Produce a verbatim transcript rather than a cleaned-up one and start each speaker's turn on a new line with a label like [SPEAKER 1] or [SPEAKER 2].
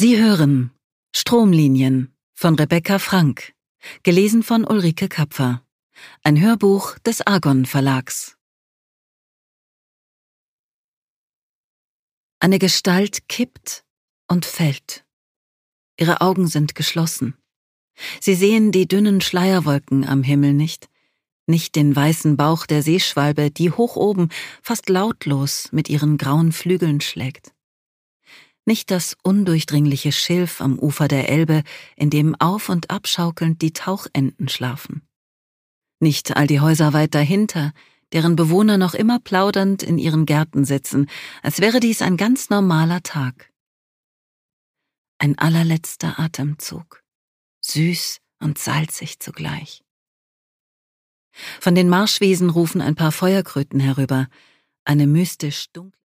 [SPEAKER 1] Sie hören Stromlinien von Rebecca Frank, gelesen von Ulrike Kapfer. Ein Hörbuch des Argon Verlags. Eine Gestalt kippt und fällt. Ihre Augen sind geschlossen. Sie sehen die dünnen Schleierwolken am Himmel nicht, nicht den weißen Bauch der Seeschwalbe, die hoch oben fast lautlos mit ihren grauen Flügeln schlägt. Nicht das undurchdringliche Schilf am Ufer der Elbe, in dem auf- und abschaukelnd die Tauchenten schlafen. Nicht all die Häuser weit dahinter, deren Bewohner noch immer plaudernd in ihren Gärten sitzen, als wäre dies ein ganz normaler Tag. Ein allerletzter Atemzug, süß und salzig zugleich. Von den Marschwiesen rufen ein paar Feuerkröten herüber, eine mystisch dunkle